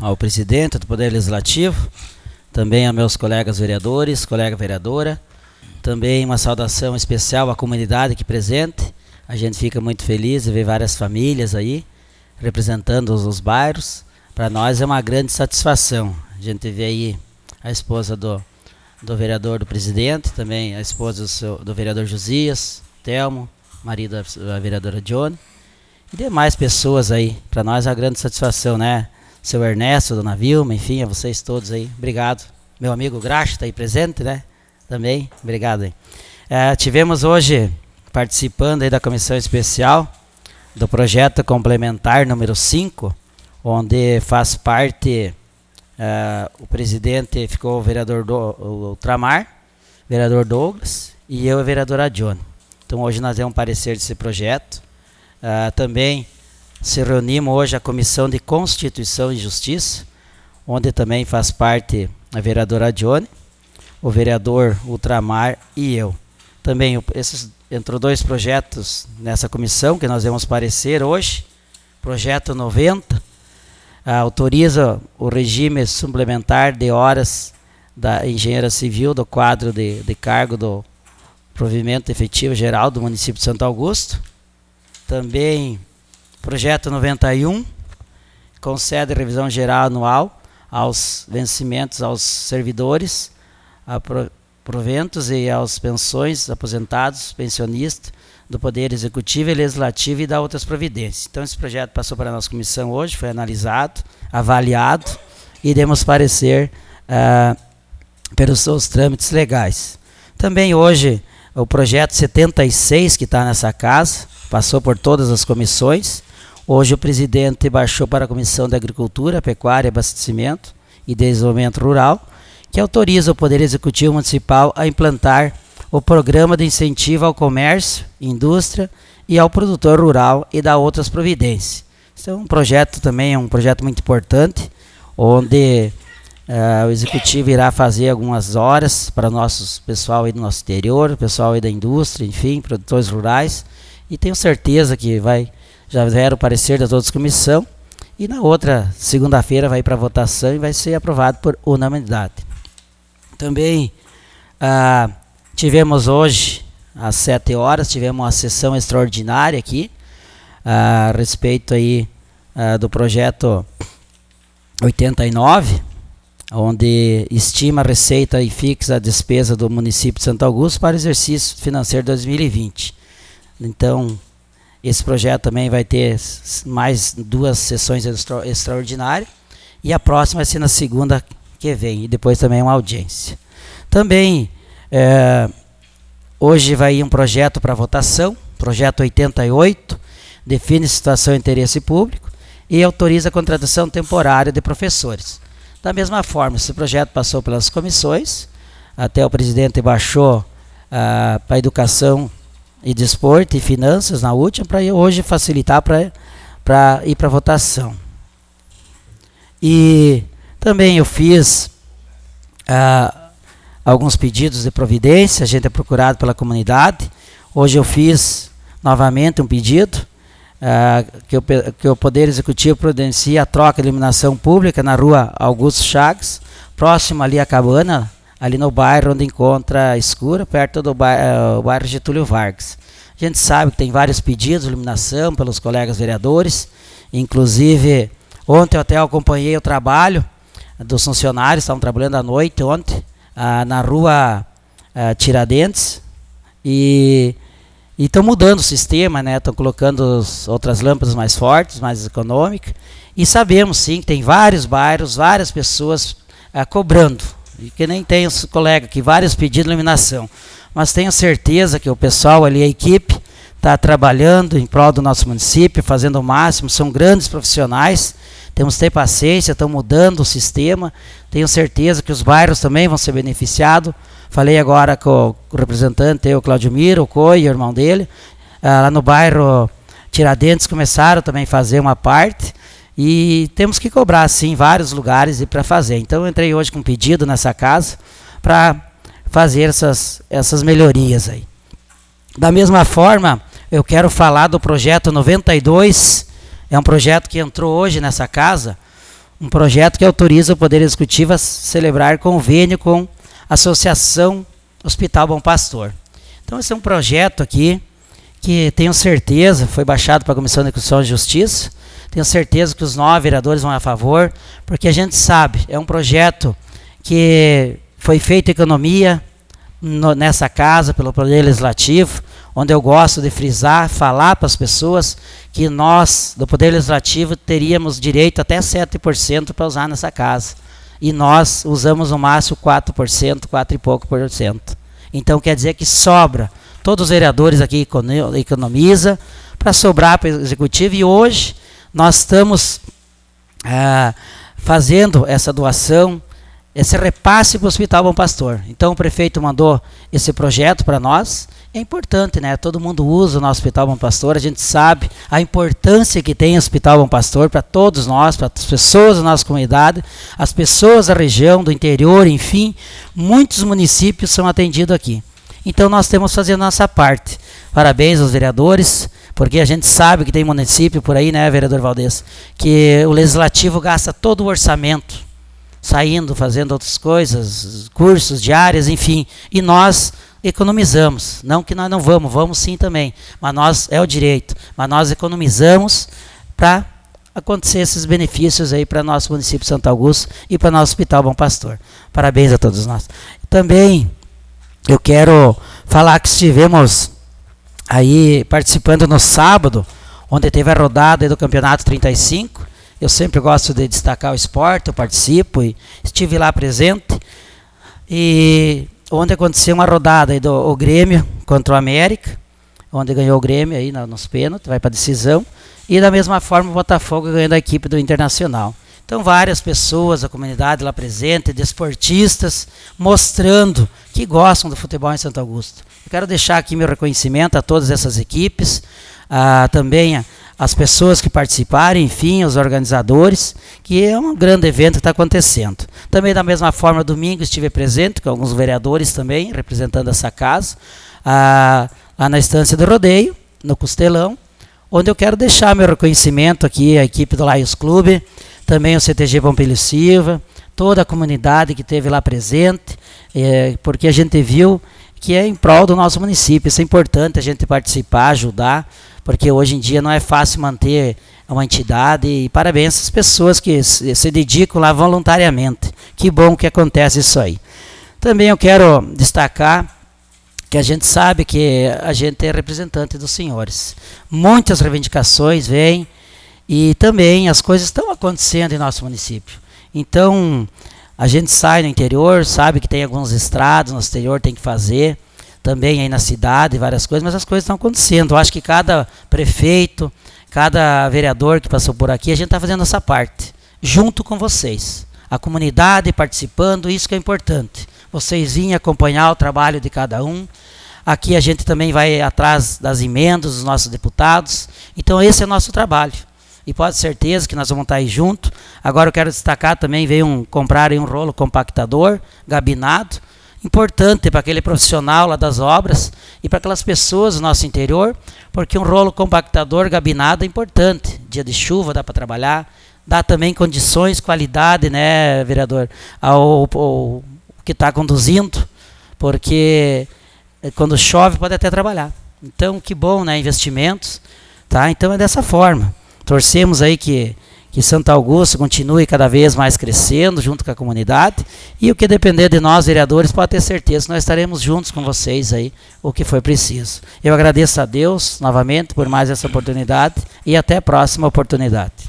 ao presidente do Poder Legislativo, também a meus colegas vereadores, colega vereadora, também uma saudação especial à comunidade aqui presente. A gente fica muito feliz de ver várias famílias aí, representando os bairros. Para nós é uma grande satisfação. A gente vê aí a esposa do vereador do presidente, também a esposa do vereador Josias, Telmo, marido da vereadora Johnny, e demais pessoas aí. Para nós é uma grande satisfação, né? Seu Ernesto, dona Vilma, enfim, a vocês todos aí. Obrigado. Meu amigo Graxa está aí presente, né? Também, obrigado aí. Tivemos hoje, participando aí da comissão especial do projeto complementar número 5, onde faz parte, o presidente ficou o vereador Ultramar, vereador Douglas, e eu, a vereadora Johnny. Então hoje nós demos um parecer desse projeto. Também se reunimos hoje a Comissão de Constituição e Justiça, onde também faz parte a vereadora Johnny, o vereador Ultramar e eu. Também entrou 2 projetos nessa comissão que nós demos parecer hoje. Projeto 90, autoriza o regime suplementar de horas da engenheira civil do quadro de cargo do provimento efetivo geral do município de Santo Augusto. Também projeto 91, concede revisão geral anual aos vencimentos aos servidores, a proventos e aos pensões, aposentados, pensionistas do Poder Executivo e Legislativo e da outras providências. Então esse projeto passou para a nossa comissão hoje, foi analisado, avaliado e demos parecer pelos seus trâmites legais. Também hoje o projeto 76 que está nessa casa, passou por todas as comissões. Hoje o presidente baixou para a Comissão de Agricultura, Pecuária, Abastecimento e Desenvolvimento Rural, que autoriza o Poder Executivo Municipal a implantar o Programa de Incentivo ao Comércio, Indústria e ao Produtor Rural e da outras providências. Isso é um projeto também, um projeto muito importante, onde o Executivo irá fazer algumas horas para o nosso pessoal aí do nosso interior, o pessoal aí da indústria, enfim, produtores rurais, e tenho certeza que já deram o parecer das outras comissões, e na outra segunda-feira vai para votação e vai ser aprovado por unanimidade. Também tivemos hoje, às 7 horas, tivemos uma sessão extraordinária aqui, a respeito aí do projeto 89, onde estima a receita e fixa a despesa do município de Santo Augusto para o exercício financeiro 2020. Então, esse projeto também vai ter mais 2 sessões extraordinárias, e a próxima vai ser na segunda que vem, e depois também uma audiência. Também, hoje vai ir um projeto para votação, projeto 88, define situação de interesse público e autoriza a contratação temporária de professores. Da mesma forma, esse projeto passou pelas comissões, até o presidente baixou para Educação e Desporto e Finanças na última, para hoje facilitar para ir para votação. E também eu fiz alguns pedidos de providência, a gente é procurado pela comunidade. Hoje eu fiz novamente um pedido que o Poder Executivo providencie a troca de iluminação pública na rua Augusto Chagas, próximo ali à cabana, ali no bairro onde encontra a Escura, perto do bairro Getúlio Vargas. A gente sabe que tem vários pedidos de iluminação pelos colegas vereadores, inclusive ontem eu até acompanhei o trabalho dos funcionários, estavam trabalhando à noite ontem, na rua Tiradentes, e estão mudando o sistema, né? Estão colocando outras lâmpadas mais fortes, mais econômicas, e sabemos sim que tem vários bairros, várias pessoas cobrando, e que nem tem os colegas aqui, vários pedidos de iluminação, mas tenho certeza que o pessoal ali, a equipe, está trabalhando em prol do nosso município, fazendo o máximo, são grandes profissionais, temos que ter paciência, estão mudando o sistema, tenho certeza que os bairros também vão ser beneficiados. Falei agora com o representante, o Claudio Miro, o Coi, o irmão dele, lá no bairro Tiradentes começaram também a fazer uma parte, e temos que cobrar sim em vários lugares e para fazer. Então eu entrei hoje com um pedido nessa casa para fazer essas melhorias aí. Da mesma forma, eu quero falar do projeto 92, é um projeto que entrou hoje nessa casa, um projeto que autoriza o Poder Executivo a celebrar convênio com a Associação Hospital Bom Pastor. Então esse é um projeto aqui que tenho certeza, foi baixado para a Comissão de Constituição e Justiça, tenho certeza que os 9 vereadores vão a favor, porque a gente sabe, é um projeto que foi feito economia nessa casa pelo Poder Legislativo, onde eu gosto de frisar, falar para as pessoas que nós, do Poder Legislativo, teríamos direito até 7% para usar nessa casa. E nós usamos no máximo 4%, 4 e pouco por cento. Então quer dizer que sobra. Todos os vereadores aqui economizam para sobrar para o Executivo, e hoje nós estamos fazendo essa doação, esse repasse para o Hospital Bom Pastor. Então o prefeito mandou esse projeto para nós. É importante, né? Todo mundo usa o nosso Hospital Bom Pastor, a gente sabe a importância que tem o Hospital Bom Pastor para todos nós, para as pessoas da nossa comunidade, as pessoas da região, do interior, enfim, muitos municípios são atendidos aqui. Então nós temos fazendo a nossa parte. Parabéns aos vereadores, porque a gente sabe que tem município por aí, né, vereador Valdez, que o Legislativo gasta todo o orçamento, saindo, fazendo outras coisas, cursos diários, enfim, e nós economizamos. Não que nós não vamos sim também, mas nós, é o direito, mas nós economizamos para acontecer esses benefícios aí para nosso município de Santo Augusto e para nosso Hospital Bom Pastor. Parabéns a todos nós. Também eu quero falar que estivemos aí participando no sábado, onde teve a rodada do Campeonato 35. Eu sempre gosto de destacar o esporte, eu participo e estive lá presente. E onde aconteceu uma rodada aí do Grêmio contra o América, onde ganhou o Grêmio aí nos pênaltis, vai para a decisão. E da mesma forma o Botafogo ganhou da equipe do Internacional. Então várias pessoas da comunidade lá presente, desportistas, mostrando que gostam do futebol em Santo Augusto. Eu quero deixar aqui meu reconhecimento a todas essas equipes, também as pessoas que participaram, enfim, os organizadores, que é um grande evento que está acontecendo. Também da mesma forma, domingo estive presente com alguns vereadores também, representando essa casa, lá na Estância do Rodeio, no Costelão, onde eu quero deixar meu reconhecimento aqui, a equipe do Lions Clube, também o CTG Pompilho Silva, toda a comunidade que esteve lá presente, porque a gente viu que é em prol do nosso município. Isso é importante a gente participar, ajudar, porque hoje em dia não é fácil manter uma entidade, e parabéns a essas pessoas que se dedicam lá voluntariamente. Que bom que acontece isso aí. Também eu quero destacar que a gente sabe que a gente é representante dos senhores. Muitas reivindicações vêm e também as coisas estão acontecendo em nosso município. Então, a gente sai no interior, sabe que tem alguns estrados no exterior, tem que fazer, também aí na cidade, várias coisas, mas as coisas estão acontecendo. Eu acho que cada prefeito, cada vereador que passou por aqui, a gente está fazendo essa parte, junto com vocês. A comunidade participando, isso que é importante. Vocês virem acompanhar o trabalho de cada um. Aqui a gente também vai atrás das emendas dos nossos deputados. Então esse é o nosso trabalho. E pode ter certeza que nós vamos estar aí junto. Agora eu quero destacar também, comprar um rolo compactador, gabinado, importante para aquele profissional lá das obras e para aquelas pessoas do nosso interior, porque um rolo compactador gabinado é importante. Dia de chuva dá para trabalhar, dá também condições, qualidade, né, vereador, ao que está conduzindo, porque quando chove pode até trabalhar. Então, que bom, né, investimentos, tá? Então é dessa forma. Torcemos aí que Santo Augusto continue cada vez mais crescendo junto com a comunidade, e o que depender de nós, vereadores, pode ter certeza que nós estaremos juntos com vocês aí, o que for preciso. Eu agradeço a Deus novamente por mais essa oportunidade e até a próxima oportunidade.